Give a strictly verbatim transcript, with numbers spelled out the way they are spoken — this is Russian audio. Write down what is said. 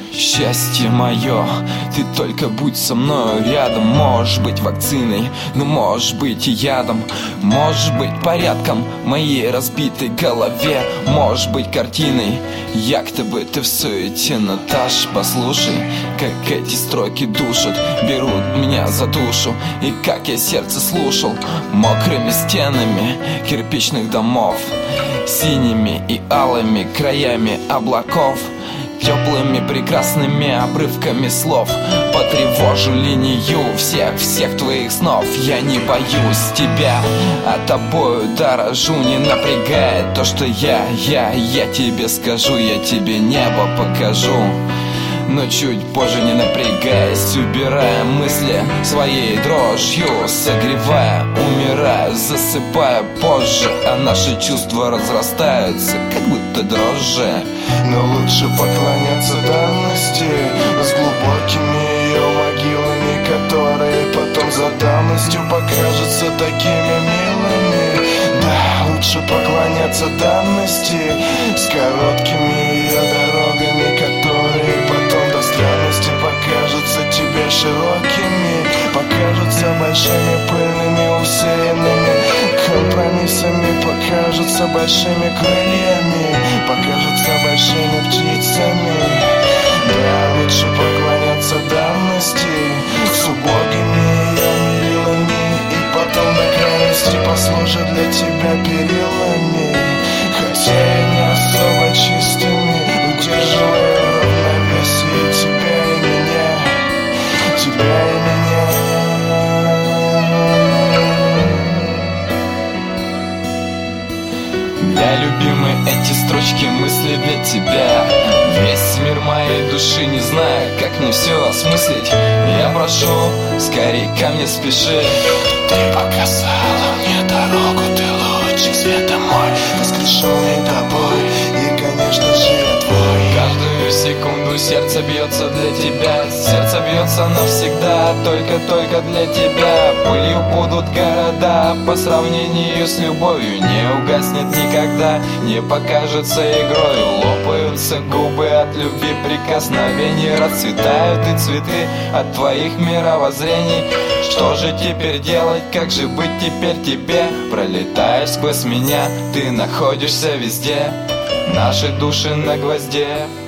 Счастье мое, ты только будь со мною рядом. Можешь быть вакциной, но можешь быть и ядом. Можешь быть порядком в моей разбитой голове. Можешь быть картиной, якобы ты в суете. Наташ, послушай, как эти строки душат, берут меня за душу. И как я сердце слушал мокрыми стенами кирпичных домов, синими и алыми краями облаков, теплыми прекрасными обрывками слов. Потревожу линию всех-всех твоих снов. Я не боюсь тебя, а тобою дорожу. Не напрягает то, что я, я, я тебе скажу. Я тебе небо покажу, но чуть позже, не напрягаясь, убирая мысли своей дрожью, согревая, умирая, засыпая позже. А наши чувства разрастаются, как будто дрожжи. Но лучше поклоняться данности с глубокими ее могилами, которые потом за давностью покажутся такими милыми. Да, лучше поклоняться данности с короткими ее дорогами, которые потом до странности покажутся тебе широкими, покажутся большими, пыльными, усеянными компромиссами, покажутся большими крыльями, покажутся большими птицами. Да, лучше поклоняться давности с убогими ее мерилами, и потом до крайности послужат для тебя перилами, хотя и не особо чистыми, удерживая в равновесии тебя и меня, тебя и меня. Для любимой эти строчки, мысли для тебя. Весь мир моей души, не знаю, как мне все осмыслить. Я прошу, скорей ко мне спеши. Ты показала мне дорогу, ты лучик света мой, воскрешенный тобой, и, конечно же, я твой. Каждую секунду сердце бьется для тебя, сердце бьется навсегда, только-только для тебя. Пылью будут города по сравнению с любовью, не угаснет никогда, не покажется игрою. Лопаются губы от любви, прикосновений, расцветают и цветы от твоих мировоззрений. Что же теперь делать, как же быть теперь тебе? Пролетаешь сквозь меня, ты находишься везде, наши души на гвозде.